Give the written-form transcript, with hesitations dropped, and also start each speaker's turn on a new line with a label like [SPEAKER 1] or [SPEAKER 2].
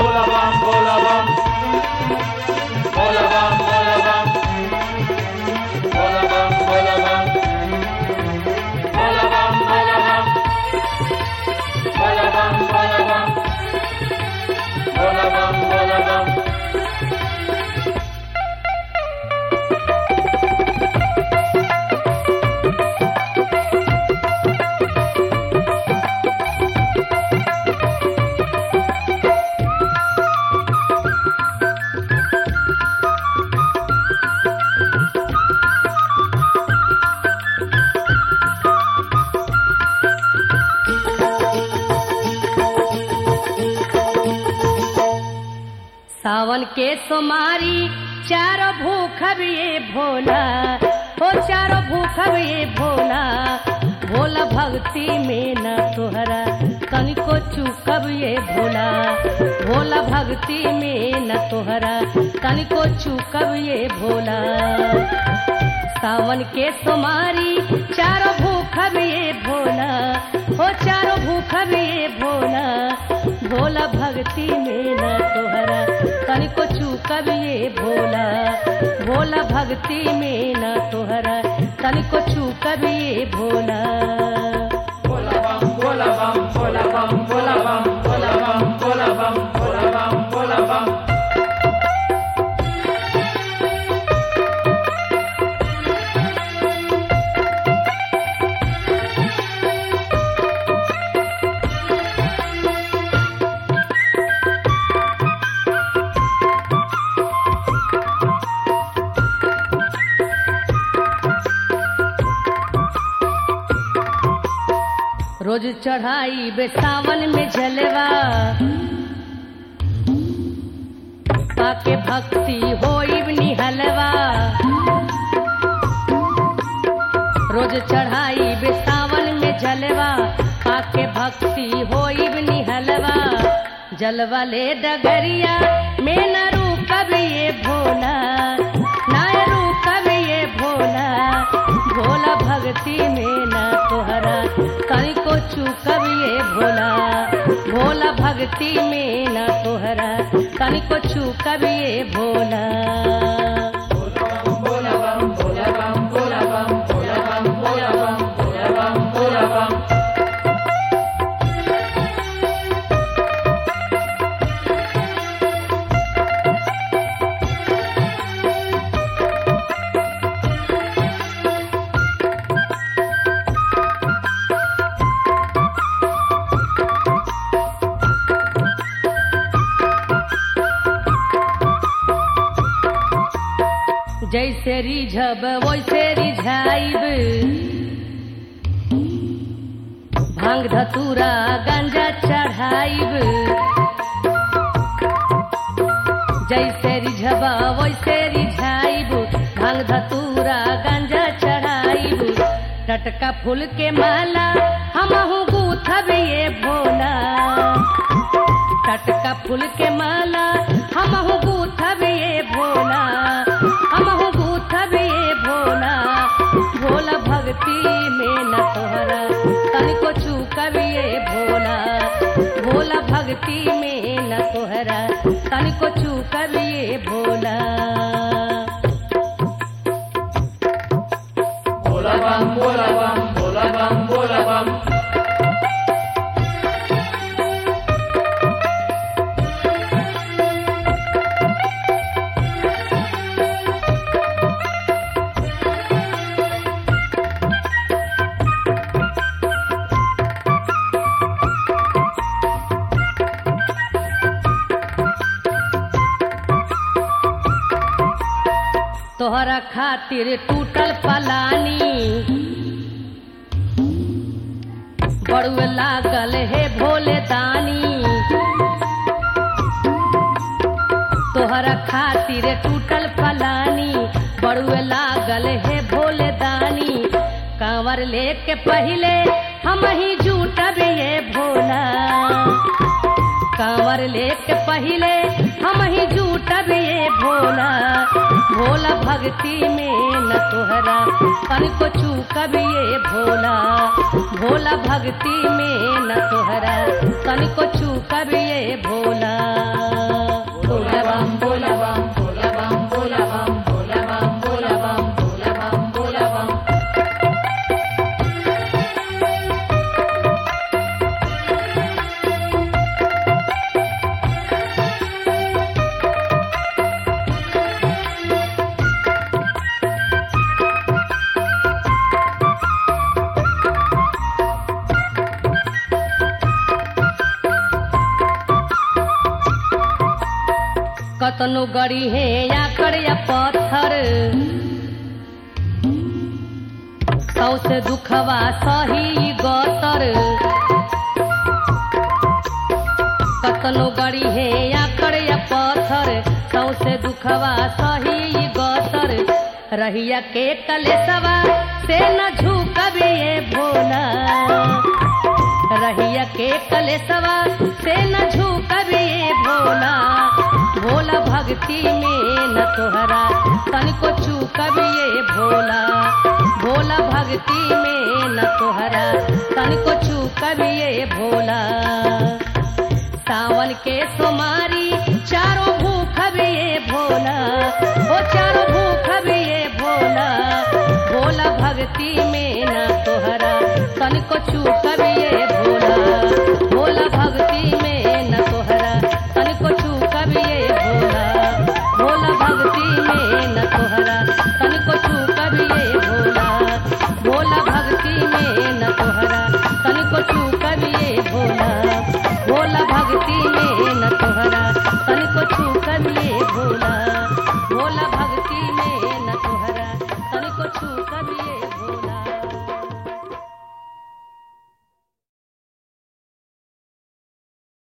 [SPEAKER 1] भोला बम भोला बम भोला बम भोला बम भोला बम भोला बम भोला बम भोला बम भोला बम भोला बम भोला बम भोला बम।
[SPEAKER 2] सावन के सोमारी चारों भूख ये भोला, हो चारों भूख ये भोला, भोला भक्ति में न तोहरा तनिको चूकब ये भोला, भोला भक्ति में न तोहरा तनिको चूकब ये भोला। सावन के सोमारी चारों भूख ये भोला, हो चारों भूख ये भोला, भोला भक्ति में न तोहरा तनिको चूकब ये भोला, भोला भक्ति में न तोहरा तनिको चूकब ये भोला।
[SPEAKER 1] भोला बम भोला बम भोला बम भोला बम भोला बम भोला बम भोला बम भोला बम।
[SPEAKER 2] रोज चढ़ाई बे सावन में जलवा, पाके भक्ति होई निहलवा। रोज चढ़ाई बे सावन में जलवा, पाके भक्ति होई निहलवा। जलवा ले डगरिया में न रुकब ये भोला, ना रुकब ये भोला, भोला भक्ति में न तोहरा तनिको चूकब ये भोला, भोला भक्ति में न तोहरा तनिको चूकब ये भोला।
[SPEAKER 1] भोला बम भोला बम भोला बम भोला बम भोला बम भोला बम भोला बम।
[SPEAKER 2] जैसे रिझब वैसे रिझाइब, भांग धतूरा गांजा चढ़ाइब। जैसे रिझब वैसे रिझाइब, भांग धतूरा गांजा चढ़ाइब। टटका फूल के माला हमहु गूथब ये भोला, टटका फूल के माला हमहु गूथब ये भोला, हमहु गूथब ये भोला, भोला भक्ति में न तोहरा तनिको चूकब ये भोला, भोला भक्ति में न तोहरा तनिको चूकब ये भोला।
[SPEAKER 1] भोला बम भोला बम भोला बम भोला बम।
[SPEAKER 2] तोहरा खातिर टूटल पलानी, बड़ुए लागल है भोले दानी। तोहरा खातिर टूटल पलानी, बड़ुए लागल है भोले दानी। कांवर लेके पहिले हम ही जूटब ये भोला, कांवर लेके पहिले हम ही जूटब ये भोला, भोला भक्ति में न तोहरा तनिको चूकब ये भोला, भोला भक्ति में न तोहरा तनिको चूकब ये भोला। कतनो गड़ी है आकड़ या पत्थर सौसे दुखवा सही गतर कतनो गड़ी है आकड़ या पत्थर सौसे दुखवा सही गतर रहिया के कलेसवा से न झुकबिए भोला रहिया के कलेसवा से न झुकबिए भोला भोला भक्ति में न तोहरा तनिको चूकबिए भोला भोला भक्ति में न तोहरा तनिको चूकबिए भोला सावन के सोमारी चारों भूख बिए भोला ओ चारों भूख बिए भोला भोला भक्ति में न तोहरा तनिको चूकबिए भोला भोला भक्ति में न तोहरा तनिको चूकबिए भोला भोला भक्ति में न तोहरा तनिको चूकबिए भोला भोला भक्ति में न तोहरा तनिको चूकबिए भोला भोला भक्ति में न तोहरा